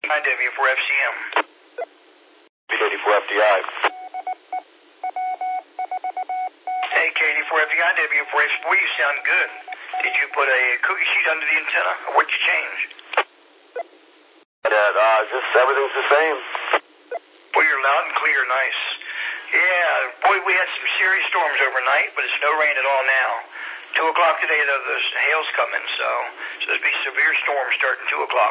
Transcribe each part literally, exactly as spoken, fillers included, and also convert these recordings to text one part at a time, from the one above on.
Hi, W four F C M. K D four F D I. Hey, K D four F D I, W four H. Boy, you sound good. Did you put a cookie sheet under the antenna? Or what'd you change? That, uh, just everything's the same. Boy, you're loud and clear, nice. Yeah, boy, we had some serious storms overnight, but it's no rain at all now. Two o'clock today, though, the hail's coming, so, so there's be severe storms starting two o'clock.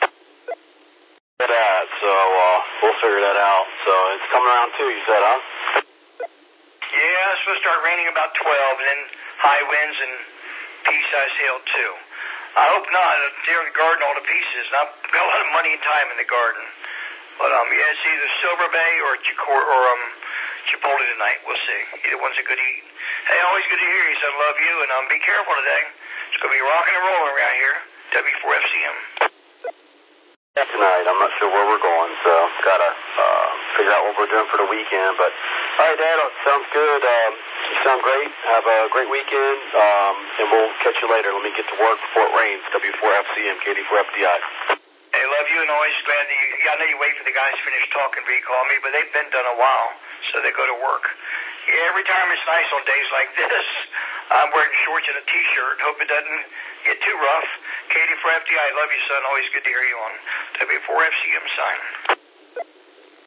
That, so, uh, we'll figure that out. So, it's coming around too, you said, huh? Yeah, it's supposed to start raining about twelve, and then high winds and pea-sized hail, too. I hope not. It'll tear the garden all to pieces, and I've got a lot of money and time in the garden. But, um, yeah, it's either Silver Bay or Chicor or, um, Chipotle tonight. We'll see. Either one's a good eat. Hey, always good to hear you. So I love you, and um, be careful today. It's going to be rocking and rolling around here. W four F C M. Tonight, I'm not sure where we're going, so gotta uh, figure out what we're doing for the weekend. But all right, Dad, sounds good. Um, you sound great. Have a great weekend, um, and we'll catch you later. Let me get to work before it rains. W four F C M, K D four F D I. Hey, love you, and always glad that you. Yeah, I know you wait for the guys to finish talking before you call me, but they've been done a while, so they go to work. Yeah, every time it's nice on days like this. I'm wearing shorts and a T-shirt. Hope it doesn't get too rough. K D four F D I, love you, son. Always good to hear you on W four F C M sign.